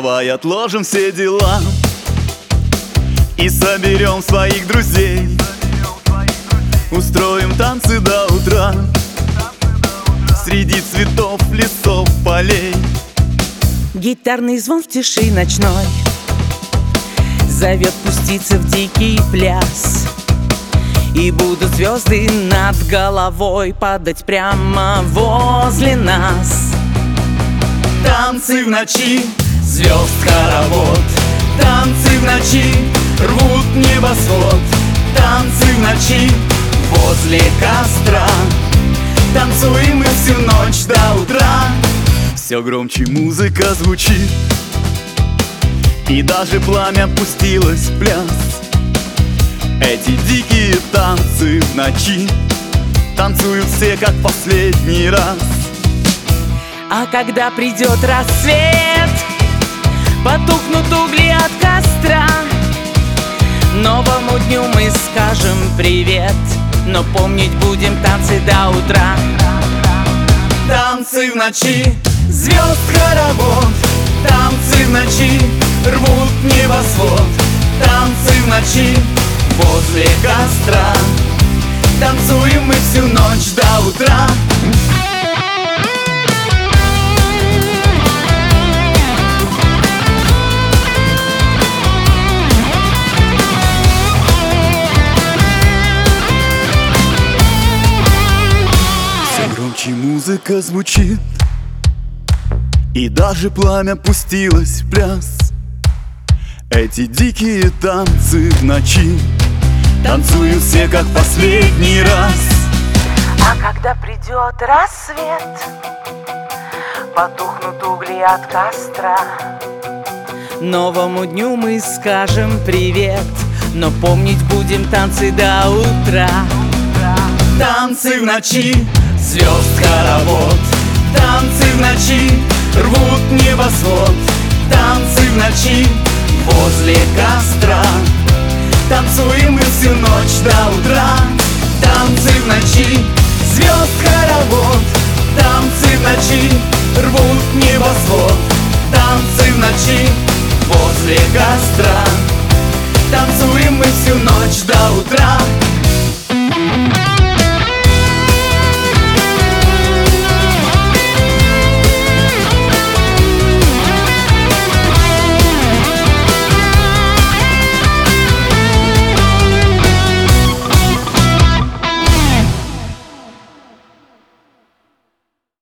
Давай отложим все дела и соберем своих друзей. Устроим танцы до утра среди цветов, лесов, полей. Гитарный звон в тиши ночной зовет пуститься в дикий пляс. И будут звезды над головой падать прямо возле нас. Танцы в ночи, звезд хоровод. Танцы в ночи, рвут небосвод. Танцы в ночи, возле костра. Танцуем мы всю ночь до утра. Все громче музыка звучит, и даже пламя пустилось в пляс. Эти дикие танцы в ночи танцуют все, как в последний раз. А когда придет рассвет, потухнут угли от костра, новому дню мы скажем привет, но помнить будем танцы до утра. Танцы в ночи, звезд хоровод. Танцы в ночи, рвут небосвод. Танцы в ночи, возле костра. Танцуем мы всю ночь до утра. Все громче музыка звучит, и даже пламя пустилось в пляс. Эти дикие танцы в ночи танцуют все, как в последний раз. А когда придет рассвет, потухнут угли от костра, новому дню мы скажем привет, но помнить будем танцы до утра. Танцы в ночи, звезд хоровод. Танцы в ночи, рвут небосвод. Танцы в ночи, возле костра. Танцуем мы всю ночь до утра. Танцы в ночи, звезд хоровод. Танцы в ночи, рвут небосвод. Танцы в ночи, возле костра. Танцуем мы всю ночь до утра.